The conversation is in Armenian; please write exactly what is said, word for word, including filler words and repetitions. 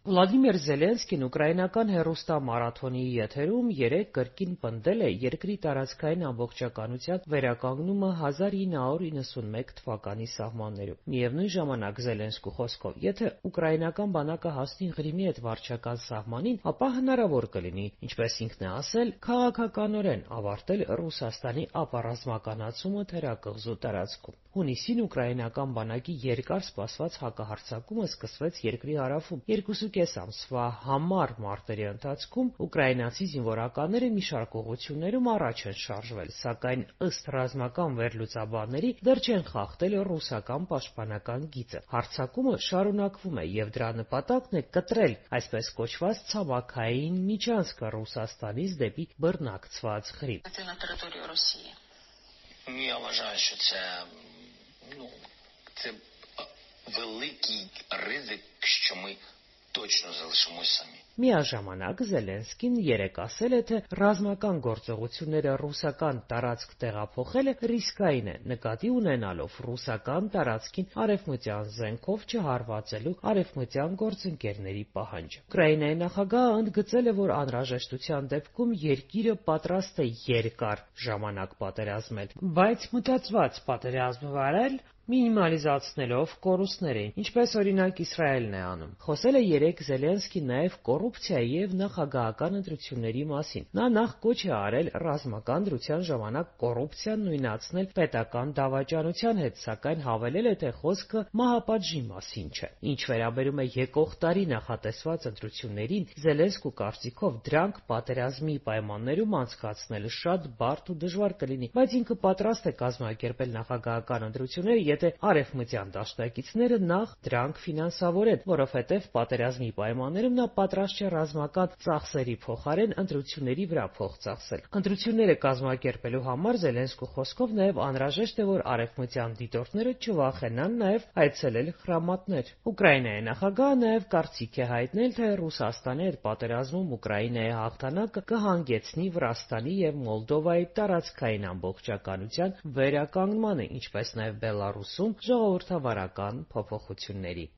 Վլադիմիր Զելենսկին ուկրաինական հեռուստամարաթոնի եթերում երեկ կրկին պնդել է երկրի տարածքային ամբողջականության վերականգնումը հազար ինը հարյուր իննսունմեկ թվականի սահմաններում։ Միևնույն ժամանակ, Զելենսկու խոսքով, եթե ուկրաինական բանակը հասնի Ղրիմի հետ վարչական սահմանին, ապա հնարավոր կլինի, ինչպես ինքն է ասել, քաղաքականորեն ավարտել Ռուսաստանի ապառազմականացումը թերակղզու տարածքում։ Հունիսին ուկրաինական բանակի երկար սպասված հակահարձակումը սկսվեց երկրի հարավում։ Երկուսուկես ամսվա համառ մարտերի ընթացքում ուկրաինացի զինվորականները մի շարք ուղղություններում առաջ են շարժվել, սակայն ըստ ռազմական վերլուծաբանների դեռ չեն խախտել ռուսական պաշտպանական գիծը։ Հարձակումը շարունակվում է, եւ դրա նպատակն է կտրել այսպես կոչված ցամաքային միջանցքը Ռուսաստանից դեպի բռնակցված Ղրիմ։ Я вважаю, що це, ну, це великий ризик, що ми точно залишимось самі. Միաժամանակ Զելենսկին երեկ ասել է, թե ռազմական գործողությունները ռուսական տարածք տեղափոխելը ռիսկային է, նկատի ունենալով ռուսական տարածքին արևմտյան զենքով չհարվածելու արևմտյան գործընկերների պահանջը։ Ուկրաինայի նախագահը ընդգծել է, որ անհրաժեշտության դեպքում երկիրը պատրաստ է երկար ժամանակ պատերազմել, բայց մտածված պատերազմ վարել մինիմալիզացնելով կորուստներին, ինչպես օրինակ Իսրայելն է անում։ Խոսել է երեկ Զելենսկին նաև կոռուպցիայի եւ նախագահական ընտրությունների մասին։ Նա նախ կոչ է արել ռազմական դրության ժամանակ կոռուպցիան նույնացնել պետական դավաճանության հետ, սակայն հավելել է, թե խոսքը մահապատժի մասին չէ։ Ինչ վերաբերում է եկող տարի նախատեսված ընտրություններին, Զելենսկու կարծիքով դրանք պատերազմի պայմաններում անցկացնելը շատ բարդ ու դժվար կլինի, բայց ինքը պատրաստ է կազմակերպել նախագահական ընտրությունները, եթե արևմտյան դաշնակիցները նախ դրանք ֆինանսավորեն, որովհետև պատերազմի պայմաններում նա պատրաստ չէ ռազմական ծախսերի փոխարեն ընտրությունների վրա փող ծախսել։ Ընտրությունները կազմակերպելու համար Զելենսկու խոսքով նաև անհրաժեշտ է, որ արևմտյան դիտորդները չվախենան նաև այցելել խրամատներ։ Ուկրաինայի նախագահը նաև կարծիք է հայտնել, թե Ռուսաստանի հետ պատերազմում Ուկրաինայի հաղթանակը կհանգեցնի Վրաստանի եւ Մոլդովայի տարածքային ամբողջականության վերականգնմանը, ինչպես նաև Բելառուսում ժողովրդավարական փոփոխությունների։